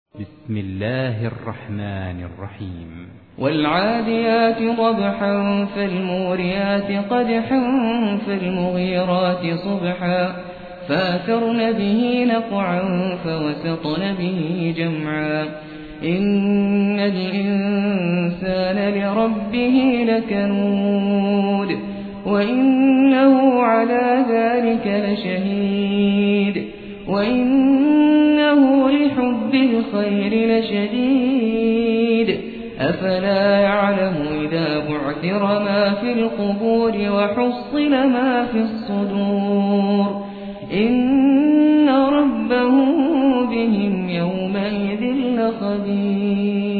بسم الله الرحمن الرحيم والعاديات ضبحا فالموريات قدحا فالمغيرات صبحا فأثرن به نقعا فوسطن به جمعا إن الإنسان لربه لكنود وإنه على ذلك لشهيد وإنه لحب الخير لشديد أفلا يعلم إذا بعثر ما في القبور وحصل ما في الصدور إن ربهم بهم يومئذ لخبير.